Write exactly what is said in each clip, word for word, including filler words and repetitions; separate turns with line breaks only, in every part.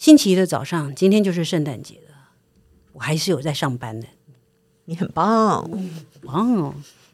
星期一的早上，今天就是圣诞节了，我还是有在上班的。
你很棒，
嗯、棒哦！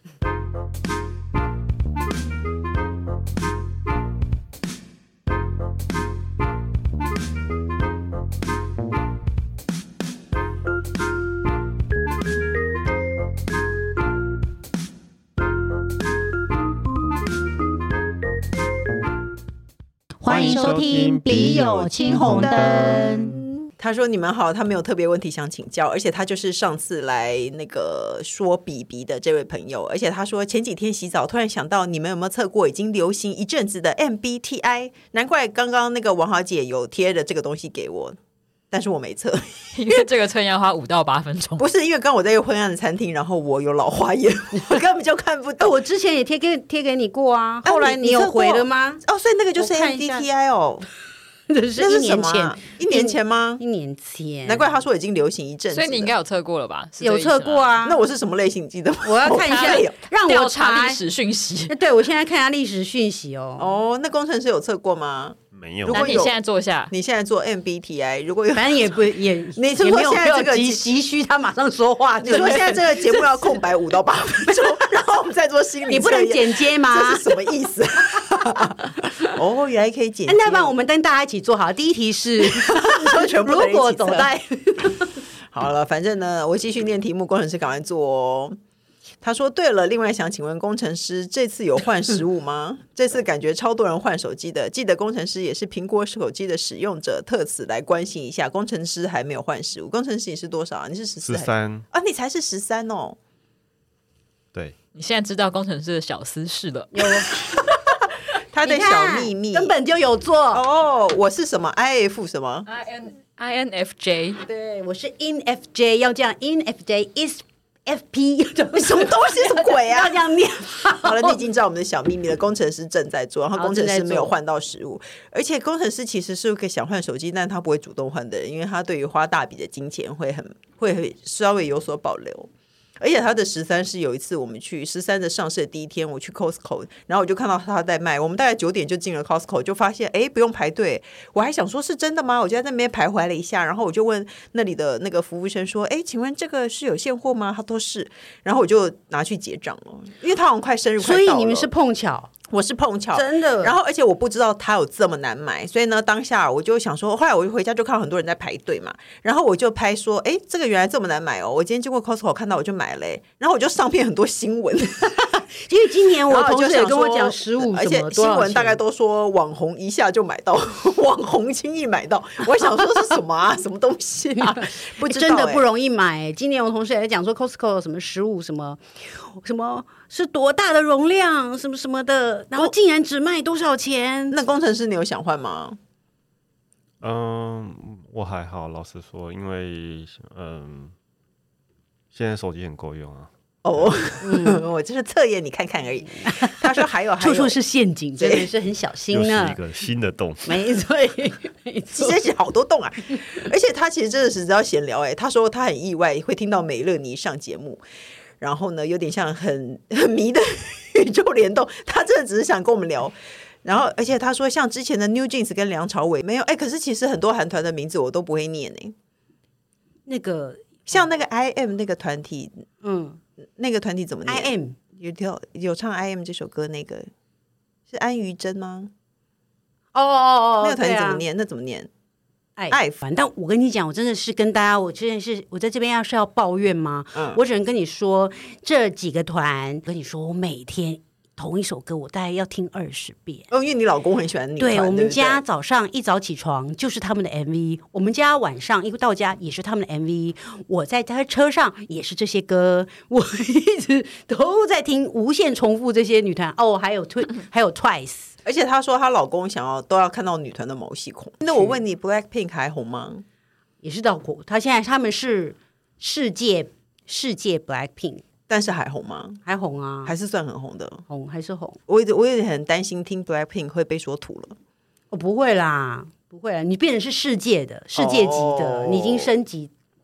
欢迎收听《笔友青红灯》。
他说：“你们好，他没有特别问题想请教，而且他就是上次来那个说比比的这位朋友，而且他说前几天洗澡突然想到，你们有没有测过已经流行一阵子的 M B T I？ 难怪刚刚那个王豪姐有贴的这个东西给我。”但是我没测，
因为这个测验要花五到八分钟。
不是因为刚刚我在一个昏暗的餐厅，然后我有老花眼，我根本就看不到。
我之前也贴给贴给你过啊，后来你有回了吗？
哦，所以那个就是 M B T I 哦。
那是一年前，
啊、一年前吗？
一年前，
难怪他说已经流行一阵子，
所以你应该有测过了吧？
有测过啊。
那我是什么类型？你记得吗？
我要看一下，让我查
历史讯息。
对，我现在看一下历史讯息哦。
哦，那工程师有测过吗？
没有。
如果
你现在做一下，
你现在做 M B T I， 如果有，
反正也不也，
你是说现在这个
急需他马上说话？
你说现在这个节目要空白五到八分钟，然后我们再做心理测验，
你不能剪接吗？
这是什么意思？哦，原来可以剪接。
那不然我们跟大家一起做好。第一题是，如果走在
好了，反正呢，我继续念题目，工程师赶快做哦。他说对了，另外想请问工程师，这次有换实物吗？这次感觉超多人换手机的，记得工程师也是苹果手机的使用者，特此来关心一下。工程师还没有换实物，工程师你是多少啊？你是十四？
十三
啊？你才是十三哦。
对，
你现在知道工程师的小私事了。
有
他的小秘密
根本就有做
哦。我是什么 I F 什么
I N I N F J？
对，我是 I N F J， 要这样 I N F J is F P
什么东西什么鬼啊？
要这样念。
好了，你已经知道我们的小秘密了。工程师正在做，然后工程师没有换到实物，而且工程师其实是个想换手机，但他不会主动换的人，因为他对于花大笔的金钱会很会稍微有所保留。而且他的十三是有一次我们去十三的上市的第一天，我去 Costco， 然后我就看到他在卖，我们大概九点就进了 Costco， 就发现哎不用排队，我还想说是真的吗？我就在那边徘徊了一下，然后我就问那里的那个服务生说，哎，请问这个是有现货吗？他说是，然后我就拿去结账了，因为他好像快生日快到了，
所以你们是碰巧。
我是碰巧，
真的。
然后，而且我不知道它有这么难买，所以呢，当下我就想说，后来我就回家就看到很多人在排队嘛，然后我就拍说，哎，这个原来这么难买哦！我今天经过 Costco 看到我就买了，然后我就上片很多新闻，
因为今年我同事也跟我讲十五，
而且新闻大概都说网红一下就买到，网红轻易买到，我想说是什么啊，什么东西啊？不知道、欸，
真的不容易买。今年我同事也在讲说 Costco 什么十五什么什么。是多大的容量什么什么的，然后竟然只卖多少钱？
那工程师你有想换吗？
嗯，我还好，老实说，因为嗯，现在手机很够用啊。
哦，嗯、我就是测验你看看而已。他说还有，还有
处处是陷阱，真的是很小心呢。
又是一个新的洞，
没错，没错，
其实好多洞啊。而且他其实真的是只要闲聊、欸，哎，他说他很意外会听到美乐妮上节目。然后呢，有点像很很迷的宇宙联动，他真的只是想跟我们聊。然后，而且他说，像之前的 New Jeans 跟梁朝伟没有，哎，可是其实很多韩团的名字我都不会念哎。
那个
像那个 I M 那个团体，
嗯，
那个团体怎么念
？I M
有有唱 I M 这首歌，那个是安于真吗？
哦哦哦，
那个团体怎么念？啊、那怎么念？
爱烦，但我跟你讲，我真的是跟大家，我真的是我在这边要是要抱怨吗？嗯，我只能跟你说，这几个团跟你说，我每天同一首歌，我大概要听二十遍。
哦，因为你老公很喜欢你。
对，我们家早上一早起床就是他们的 M V， 我们家晚上一到家也是他们的 M V， 我在他车上也是这些歌，我一直都在听，无限重复这些女团。哦，还有 Tw 还有 Twice。
而且她说她老公想要都要看到女团的毛细孔。那我问你 ，Blackpink 还红吗？
也是到火，他现在他们是世界世界 Blackpink，
但是还红吗？
还红啊，
还是算很红的，
红还是红。
我我有点很担心听 Blackpink 会被说土了。
哦，不会啦，不会啦，你变成是世界的世界级的，哦、你已经升级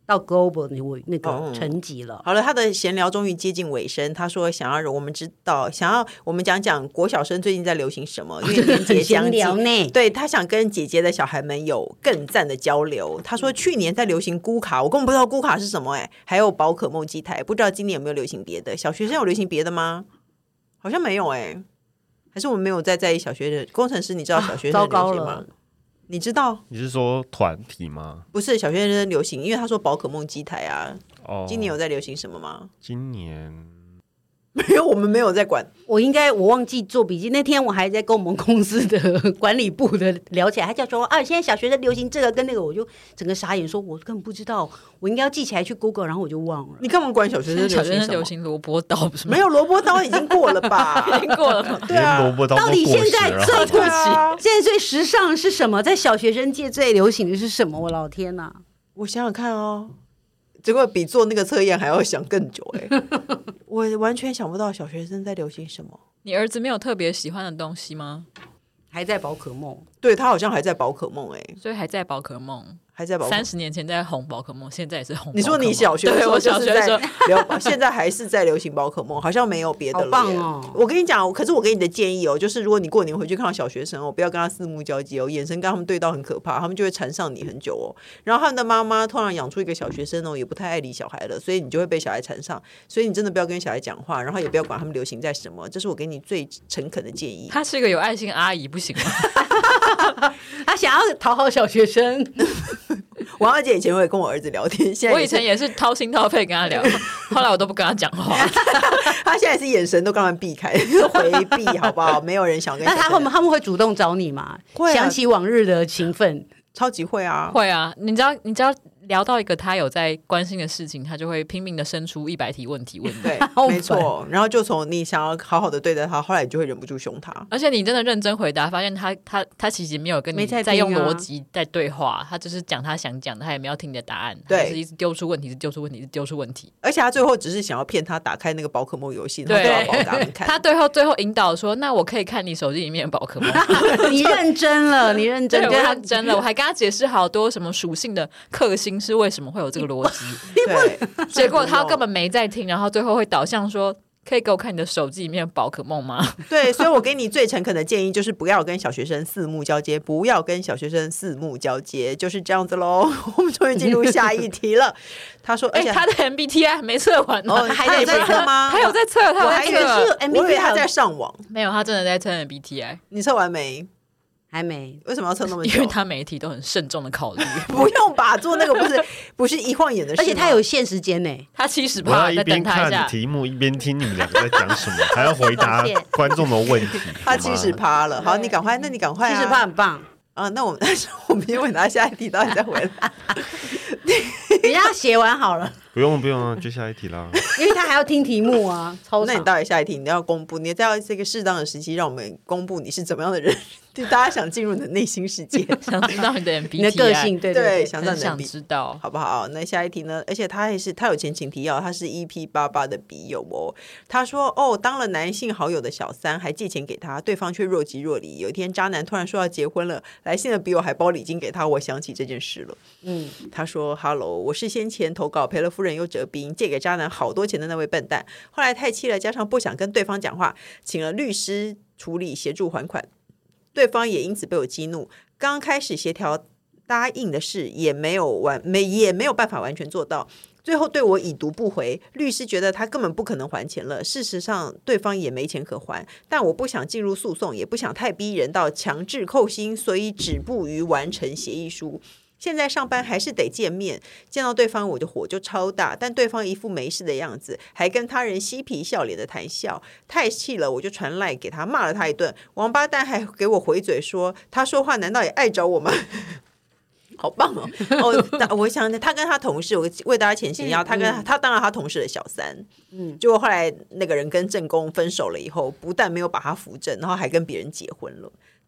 到 global 那那个层级了。
哦、好了，他的闲聊终于接近尾声。他说想要我们知道，想要我们讲讲国小生最近在流行什么，因为年节将近，对他想跟姐姐的小孩们有更赞的交流。他说去年在流行咕卡，我根本不知道咕卡是什么哎、欸，还有宝可梦机台，不知道今年有没有流行别的？小学生有流行别的吗？好像没有哎、欸，还是我们没有在在意小学的工程师？你知道小学生的流行吗？啊你知道？
你是说团体吗？
不是，小学生流行，因为他说宝可梦机台啊。
哦，
今年有在流行什么吗？
今年
没有，我们没有在管。
我应该我忘记做笔记，那天我还在跟我们公司的管理部的聊起来，他叫说啊，现在小学生流行这个跟那个，我就整个傻眼，说我根本不知道，我应该要记起来去 Google， 然后我就忘了。
你干嘛管小学生流行什么？
小学生流行萝卜刀不是吗？
没有，萝卜刀已经过了吧？
已经过了吗？
对啊，
萝卜刀
到底现在最
对啊，
现在最时尚是什么？在小学生界最流行的是什么？我老天哪！
我想想看哦。结果比做那个测验还要想更久哎、欸，我完全想不到小学生在流行什么。
你儿子没有特别喜欢的东西吗？
还在宝可梦，
对他好像还在宝可梦哎、欸，
所以还在宝可梦，
还在宝可梦。
三十年前在红宝可梦，现在也是红宝可梦。
你说你小学的
对
时候
我小学的时候
流，现在还是在流行宝可梦，好像没有别的了。
好棒哦！
我跟你讲，可是我给你的建议哦，就是如果你过年回去看到小学生哦，不要跟他四目交接哦，眼神跟他们对到很可怕，他们就会缠上你很久哦。然后他们的妈妈通常养出一个小学生哦，也不太爱理小孩了，所以你就会被小孩缠上。所以你真的不要跟小孩讲话，然后也不要管他们流行在什么，这是我给你最诚恳的建议。
她是一个有爱心的阿姨，不行吗？
他想要讨好小学生。
王小姐以前会跟我儿子聊天，现在
我以前也是掏心掏肺跟他聊，后来我都不跟他讲话。
他现在是眼神都刚刚避开，回避，好不好？没有人想跟。
那他会他们会主动找你吗？
会、啊、
想起往日的情分，
超级会啊，
会啊！你知道，你知道。聊到一个他有在关心的事情，他就会拼命的生出一百题问题问你。
对，没错。然后就从你想要好好的对待他，后来你就会忍不住凶他。
而且你真的认真回答，发现他他他其实没有跟你在用逻辑在对话，他就是讲他想讲的，他也没有听你的答案，他就是一直丢出问题，是丢出问题，是丢出问题。
而且他最后只是想要骗他打开那个宝可梦游戏，然后就要宝给他们看。
他最后最后引导说：“那我可以看你手机里面的宝可梦。”
你认真了，你认真，
对，我认真了。我还跟他解释好多什么属性的克星是为什么会有这个。这个逻辑，
对，
结果他根本没在听，然后最后会导向说：“可以给我看你的手机里面的宝可梦吗？”
对，所以我给你最诚恳的建议就是不要跟小学生四目交接，不要跟小学生四目交接，就是这样子喽。我们终于进入下一题了。他说：“而且、
欸、他的 M B T I 还没测完呢、
哦，他还有在测吗？
他有在测，他有在测。
我以为他在上网，
没有，他真的在测 M B T I。
你测完没？”
还没，
为什么要测那么久？
因为他每一题都很慎重的考虑。
不用吧，做那个不是不是一晃眼的事，
而且他有限时间呢。
他七十趴，
我要一边
看
题目一边听你们两个在讲什么，还要回答观众的问题。
他七十趴了，好，你赶快，那你赶快、啊，
七十趴很棒
啊！那我们我们先问他下一题，到底再回来。
你让他写完好了。
不用不用啊，就下一题啦。
因为他还要听题目啊，超
那你到底下一题你要公布，你在这个适当的时期，让我们公布你是怎么样的人，对大家想进入你的内心世界，
想知道你的 M B T I，
你的个性，对
对,
对,
对，想知道你的
M B T I， 想知道
好不好？那下一题呢？而且他也是他有前情提要，他是 E P 八八的笔友哦。他说哦，当了男性好友的小三，还借钱给他，对方却若即若离。有一天，渣男突然说要结婚了，来信的笔友还包礼金给他，我想起这件事了。嗯，他说 ：“Hello， 我是先前投稿赔了夫人又折兵，借给渣男好多钱的那位笨蛋。后来太气了，加上不想跟对方讲话，请了律师处理协助还款。对方也因此被我激怒。刚开始协调答应的事也没有完，没也没有办法完全做到。最后对我已读不回，律师觉得他根本不可能还钱了。事实上，对方也没钱可还，但我不想进入诉讼，也不想太逼人到强制扣薪，所以止步于完成协议书。”现在上班还是得见面，见到对方我的火就超大，但对方一副没事的样子，还跟他人嬉皮笑脸的谈笑，太气了，我就传赖给他，骂了他一顿，王八蛋还给我回嘴说，他说话难道也碍着我吗？好棒哦！哦，我想他跟他同事，我为大家前情要，他跟他当了他同事的小三，嗯，结果后来那个人跟正宫分手了以后，不但没有把他扶正，然后还跟别人结婚了。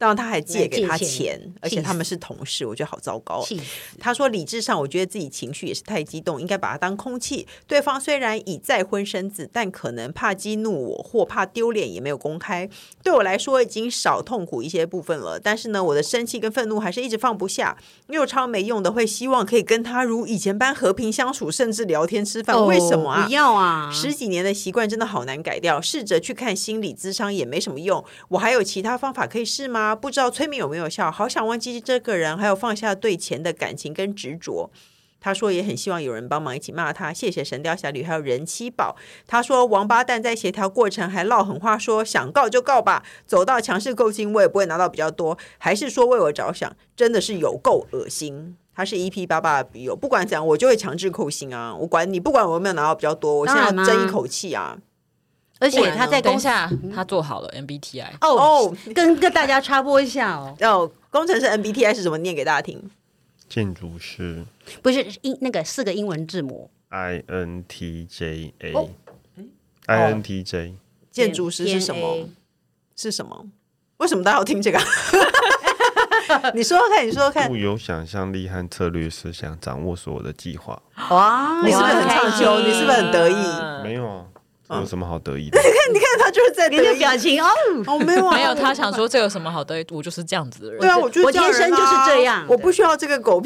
当然他还借给他钱，而且他们是同事，我觉得好糟糕。他说理智上我觉得自己情绪也是太激动，应该把它当空气。对方虽然已再婚生子，但可能怕激怒我或怕丢脸也没有公开。对我来说已经少痛苦一些部分了，但是呢我的生气跟愤怒还是一直放不下。又超没用的会希望可以跟他如以前般和平相处，甚至聊天吃饭、哦、为什么啊？
不要啊！
十几年的习惯真的好难改掉，试着去看心理咨商也没什么用。我还有其他方法可以试吗？不知道催眠有没有效，好想忘记这个人，还有放下对钱的感情跟执着。他说也很希望有人帮忙一起骂他，谢谢神雕侠侣还有人妻宝。他说王八蛋在协调过程还撂狠话说想告就告吧，走到强势购金我也不会拿到比较多，还是说为我着想，真的是有够恶心。他是 E P 八十八 的笔友，不管怎样我就会强制扣薪啊，我管你，不管我有没有拿到比较多，我现在要争一口气啊。
而且他在
等一下，他做好了 M B T I
哦哦，跟跟大家插播一下哦。
哦，工程师 M B T I 是什么？念给大家听。
建筑师
不是英那个四个英文字母
I N T J A、
哦、
I N T J
建筑师是什么？是什么？为什么大家要听这个？你说说看，你说说看。
富有想象力和策略思想，掌握所有的计划。
哇，
你是不是很畅秋？你是不是很得意？
没有啊。有什么好得意的？
你看，你看，他就是在得意。
你的表情哦，
哦，没有啊，
没有。他想说这有什么好得意？我就是这样子的人。
对啊，我就是
我天生就是这样，
我不需要这个狗屁，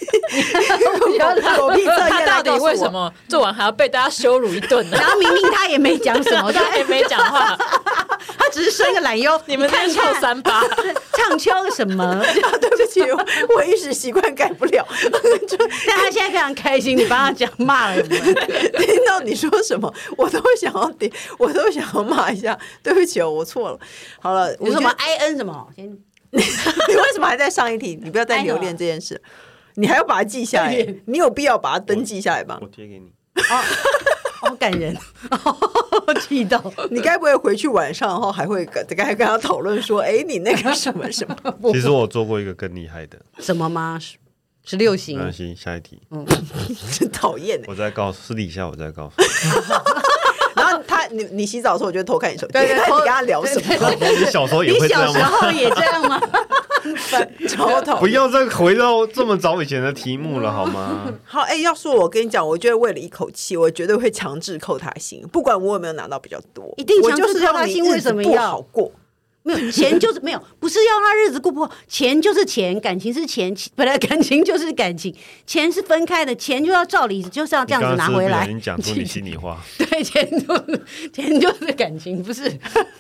狗屁测验。
他到底为什么做完还要被大家羞辱一顿呢？
然后明明他也没讲什么，
他也没讲话，
他只是伸个懒腰。
你们看臭三八，
唱秋什么？
对不起，我一时习惯改不了。
但他现在非常开心，你帮他讲骂了什么？
听到你说什么，我都想要点，我都想要骂一下。对不起哦，我错了。好了，
有什么 I N 什么？先
你为什么还在上一题？你不要再留恋这件事，你还要把它记下来。你有必要把它登记下来吗？
我贴给你。
哦，好感人，气到
你该不会回去晚上后还会跟跟他讨论说，哎，你那个什么什么？
其实我做过一个更厉害的。
什么吗？十六型。
没关系，下一题。
嗯，真讨厌。
我再告诉私底下，我再告诉你。
然后他，你你洗澡的时候，我就偷看你手机，对对，你跟他聊什么？
你小时候也会这样吗？
你小时候也这样吗？
超讨厌！
不要再回到这么早以前的题目了，好吗？
好，哎、欸，要说我跟你讲，我觉得为了一口气，我绝对会强制扣他薪，不管我有没有拿到比较多，
一定强制扣他薪。为什么要
好过？
没有钱就是没有，不是要他日子过不好，钱就是钱，感情是钱，本来感情就是感情，钱是分开的，钱就要照理就是要这样子拿回来。
你讲出你心里话，
对，钱就是钱就是感情，不是。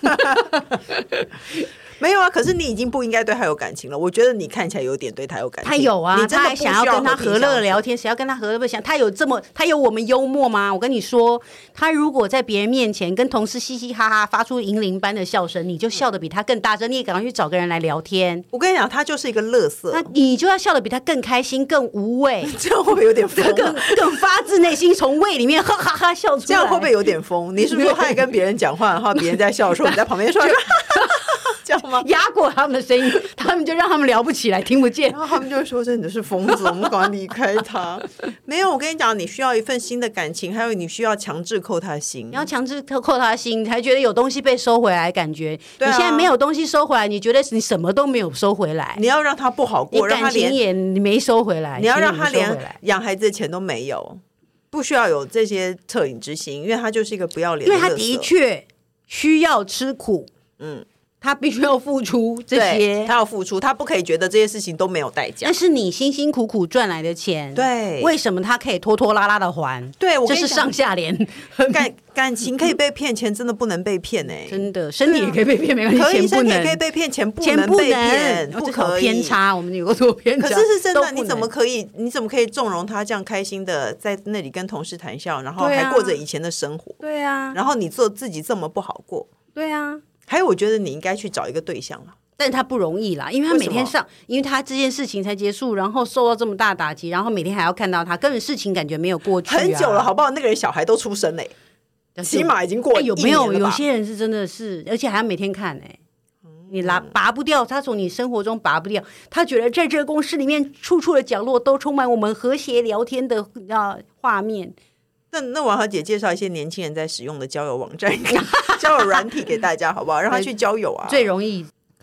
没有啊，可是你已经不应该对他有感情了。我觉得你看起来有点对他有感情。
他有啊，
你
他还想要跟他和乐聊天，谁要跟他和乐不想？他有这么，他有我们幽默吗？我跟你说，他如果在别人面前跟同事嘻嘻哈哈，发出银铃般的笑声，你就笑得比他更大声，你也赶快去找个人来聊天。
我跟你讲，他就是一个垃圾，
那你就要笑得比他更开心、更无畏，
这样会不会有点疯、啊？
更更发自内心从胃里面哈哈哈笑出来，
这样会不会有点疯？你是不是说他在跟别人讲话，然后别人在笑的时候，你在旁边说？这样吗？
压过他们的声音，他们就让他们聊不起来，听不见，
然后他们就会说：“真的是疯子，我们赶快离开他。”没有，我跟你讲，你需要一份新的感情，还有你需要强制扣他心，
你要强制扣他的心，你才觉得有东西被收回来，感觉、啊、你现在没有东西收回来，你觉得你什么都没有收回来，
你要让他不好过，
你感情也没收回来，
你要让他连养孩子的钱都没有，不需要有这些恻隐之心，因为他就是一个不要脸的，
因为他的确需要吃苦，嗯。他必须要付出这些，
他要付出，他不可以觉得这些事情都没有代价。
那是你辛辛苦苦赚来的钱，
对，
为什么他可以拖拖拉拉的还？
对，我
这是上下联。
感感情可以被骗，钱真的不能被骗哎、欸，
真的，身体也可以被骗，没关系，
可以，
身体
也可以被骗，钱不能被骗，不可以
偏差，我们有个做偏差。
可是是真的，你怎么可以？你怎么可以纵容他这样开心的在那里跟同事谈笑，然后还过着以前的生活？
对啊，
然后你做自己这么不好过？
对啊。
还有，我觉得你应该去找一个对象了，
但他不容易啦，因为他每天上，因为他这件事情才结束，然后受到这么大打击，然后每天还要看到他，根本事情感觉没有过去、啊，
很久了，好不好？那个人小孩都出生嘞、欸，起码已经过了一年了吧、
欸、有没有？有些人是真的是，而且还要每天看哎、欸，你拉拔不掉，他从你生活中拔不掉，他觉得在这个公司里面，处处的角落都充满我们和谐聊天的啊画面。
那那王小姐介绍一些年轻人在使用的交友网站、交友软体给大家，好不好？让他去交友啊，
最容易。
可是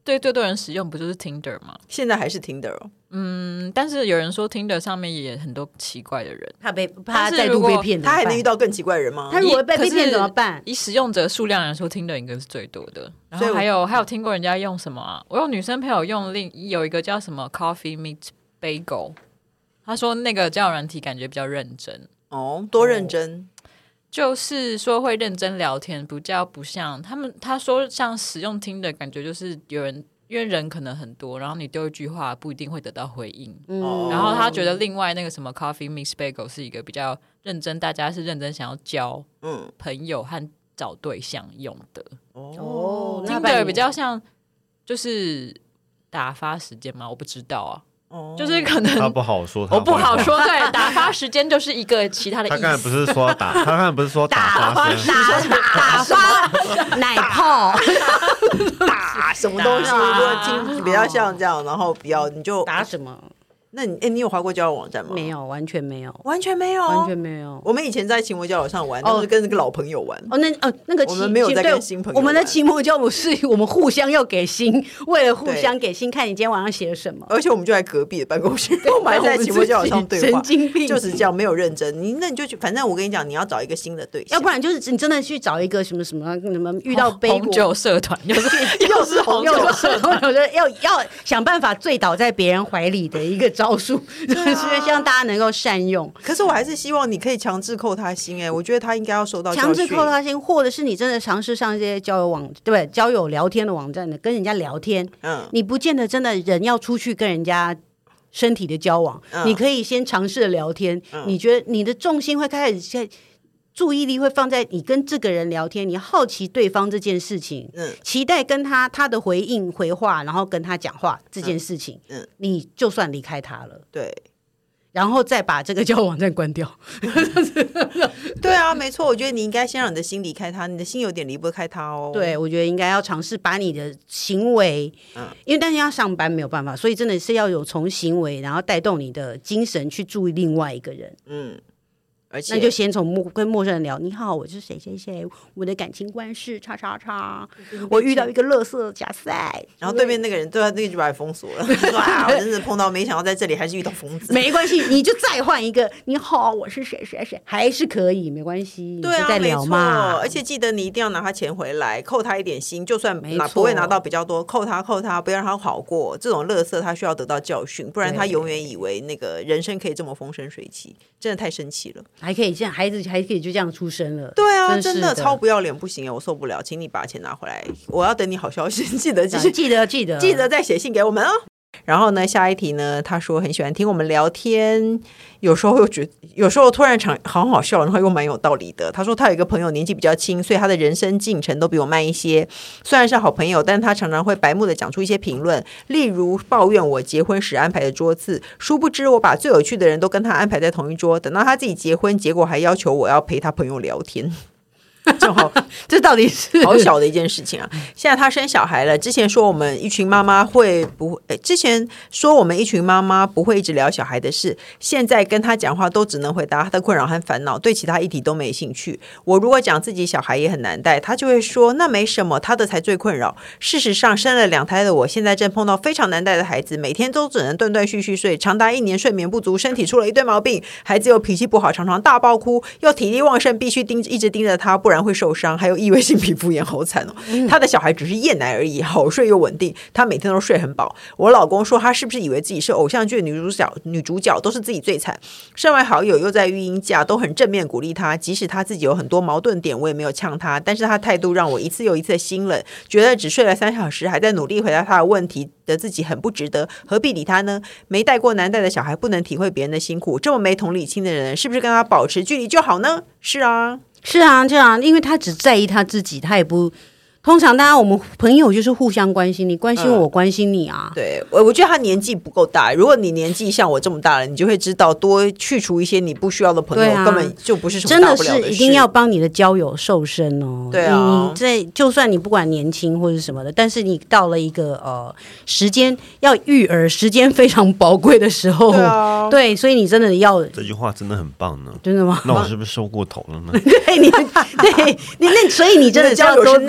对最多人使用不就是 Tinder 吗？
现在还是 Tinder 哦。
嗯，但是有人说 Tinder 上面也很多奇怪的人，
他被他再度被骗，
他还能遇到更奇怪的人吗？
他如果被被骗怎么办？
以使用者数量来说 ，Tinder 应该是最多的。然后还有还有听过人家用什么啊？我有女生朋友用另有一个叫什么 Coffee Meet Bagel， 他说那个交友软体感觉比较认真
哦，多认真。
哦，就是说会认真聊天，比较不像他们。他说像使用听的感觉，就是有人因为人可能很多，然后你丢一句话不一定会得到回应。嗯，然后他觉得另外那个什么 Coffee Mix Bagel 是一个比较认真，大家是认真想要交嗯朋友和找对象用的。哦，听的比较像就是打发时间吗？我不知道啊。就是可能
他不好说，
我不好说。对，打发时间就是一个其他的意思。
他刚才不是说打，他刚才不是说打发时间，
打发奶泡，
打什么东西？如果听比较像这样，然后比较你就
打什么？
那你哎，你有滑过交友网站吗？
没有，完全没有，
完全没有，
完全没有。
我们以前在奇摩交友上玩，都是跟那个老朋友玩。
哦，那哦那个
我们没有在跟新朋友玩。
我们的奇摩交友是我们互相要给星，为了互相给星，看你今天晚上写什么。
而且我们就在隔壁的办公室，我们还在奇摩交友上对话。
神经病，
就是这样，没有认真。你那你就反正我跟你讲，你要找一个新的对象，
要不然就是你真的去找一个什么什么什么遇到杯
红酒社团，又是
又是红酒社团，我觉得要要想办法醉倒在别人怀里的一个招数。就是希望大家能够善用，
可是我还是希望你可以强制扣他薪。哎、欸，我觉得他应该要受到
强制扣他薪，或者是你真的尝试上一些交友网，对交友聊天的网站的，跟人家聊天。嗯，你不见得真的人要出去跟人家身体的交往，嗯、你可以先尝试聊天。嗯、你觉得你的重心会开始在。注意力会放在你跟这个人聊天，你好奇对方这件事情，嗯，期待跟他他的回应回话，然后跟他讲话这件事情，嗯，嗯你就算离开他了，
对，
然后再把这个交友网站关掉。
对啊，没错，我觉得你应该先让你的心离开他，你的心有点离不开他哦。
对，我觉得应该要尝试把你的行为，嗯，因为但是要上班没有办法，所以真的是要有从行为，然后带动你的精神去注意另外一个人，嗯。而且那就先从跟陌生人聊，你好，我是谁谁谁，我的感情观是叉叉叉，我遇到一个垃圾假赛，
然后对面那个人对他那个就把他封锁了，哇，我真是碰到，没想到在这里还是遇到疯子。
没关系，你就再换一个，你好，我是谁谁谁，还是可以，没关系，
对啊，
再聊嘛。
而且记得你一定要拿他钱回来，扣他一点薪，就算拿不会拿到比较多，扣他扣他，不要让他好过。这种垃圾他需要得到教训，不然他永远以为那个人生可以这么风生水起，真的太生气了。
还可以这样，孩子还可以就这样出生了。
对啊，
真,
真的超不要脸，不行，我受不了，请你把钱拿回来，我要等你好消息，记得记得
记得记得
记得再写信给我们哦。然后呢，下一题呢，他说很喜欢听我们聊天，有时候又觉得，有时候突然场好好笑，然后又蛮有道理的。他说他有一个朋友年纪比较轻，所以他的人生进程都比我慢一些。虽然是好朋友，但他常常会白目的讲出一些评论，例如抱怨我结婚时安排的桌次，殊不知我把最有趣的人都跟他安排在同一桌，等到他自己结婚，结果还要求我要陪他朋友聊天。正好，
这到底是
好小的一件事情啊！现在他生小孩了，之前说我们一群妈妈会不？哎，之前说我们一群妈妈不会一直聊小孩的事，现在跟他讲话都只能回答他的困扰和烦恼，对其他议题都没兴趣。我如果讲自己小孩也很难带，他就会说那没什么，他的才最困扰。事实上，生了两胎的我，现在正碰到非常难带的孩子，每天都只能断断续续睡，长达一年睡眠不足，身体出了一堆毛病，孩子又脾气不好，常常大爆哭，又体力旺盛，必须盯一直盯着他，不然会受伤，还有异位性皮肤炎，好惨哦！他的小孩只是夜奶而已，好睡又稳定，他每天都睡很饱。我老公说他是不是以为自己是偶像剧的女主角？女主角都是自己最惨。身为好友又在育婴假，都很正面鼓励他，即使他自己有很多矛盾点，我也没有呛他，但是他态度让我一次又一次的心冷，觉得只睡了三小时还在努力回答他的问题的自己很不值得，何必理他呢？没带过难带的小孩不能体会别人的辛苦，这么没同理心的人，是不是跟他保持距离就好呢？是啊。
是啊，这样，因为他只在意他自己，他也不。通常大家我们朋友就是互相关心，你关心我，我关心你啊。
嗯、对，我我觉得他年纪不够大。如果你年纪像我这么大了，你就会知道多去除一些你不需要的朋友，啊、根本就不是什么大不了的事。
真的是一定要帮你的交友瘦身哦。
对啊，
你这就算你不管年轻或者什么的，但是你到了一个呃时间要育儿，时间非常宝贵的时候，
对啊，
对，所以你真的要
这句话真的很棒呢。
真的吗？
那我是不是收过头了呢？
对你，对你那，所以你真的
交友是难民。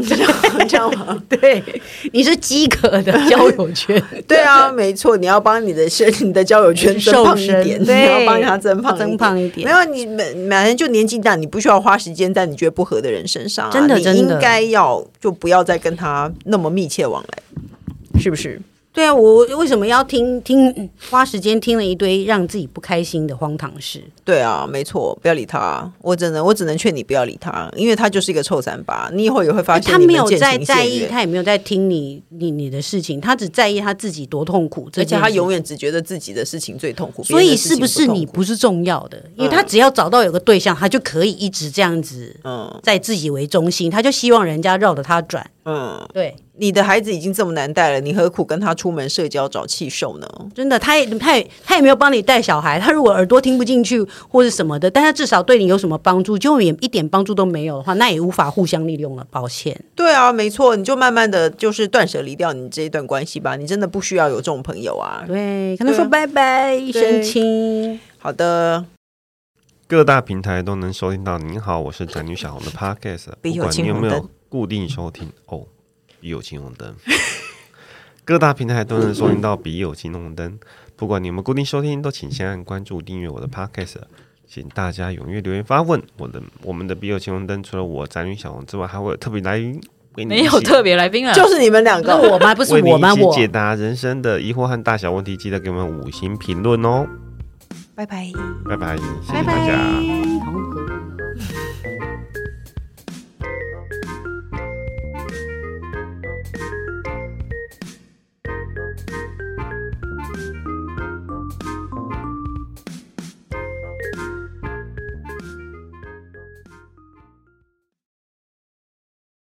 这样吗？
对，你是饥渴的交友圈。
对啊，没错，你要帮你的身你的交友圈增胖一点，你要帮他增胖
增胖一点。
没有，你每反正就年纪大，你不需要花时间在你觉得不合的人身上、啊，
真的，真的
你应该要就不要再跟他那么密切往来，是不是？
对啊，我为什么要听听花时间听了一堆让自己不开心的荒唐事？
对啊，没错，不要理他。我只能我只能劝你不要理他，因为他就是一个臭三八。你以后也会发现
他没有在
在
意，他也没有在听你你你的事情，他只在意他自己多痛苦，
而且他永远只觉得自己的事情最痛苦。
所以是不是你不是重要的？因为他只要找到有个对象，他就可以一直这样子，嗯，在自己为中心，他就希望人家绕着他转。嗯，对。
你的孩子已经这么难带了，你何苦跟他出门社交找气受呢？
真的，他也他也他也没有帮你带小孩，他如果耳朵听不进去或者什么的，但他至少对你有什么帮助，就也一点帮助都没有的话，那也无法互相利用了。抱歉。
对啊，没错，你就慢慢的就是断舍离掉你这一段关系吧，你真的不需要有这种朋友啊。
对，跟他说拜拜，一声亲。
好的。
各大平台都能收听到。您好，我是宅女小红的 Podcast， 不管你有没有固定收听哦。笔友青红灯，各大平台都能收听到笔友青红灯。不管你有没有固定收听，都请先按关注、订阅我的 Podcast。请大家踊跃留言发问。我的我们的笔友青红灯，除了我宅女小红之外，还会有特别来宾。
没有特别来宾啊，
就是你们两个，
我吗？不是我吗？
我解答人生的疑惑和大小问题，记得给我们五星评论哦。
拜拜，
拜拜，谢谢大家。
拜拜。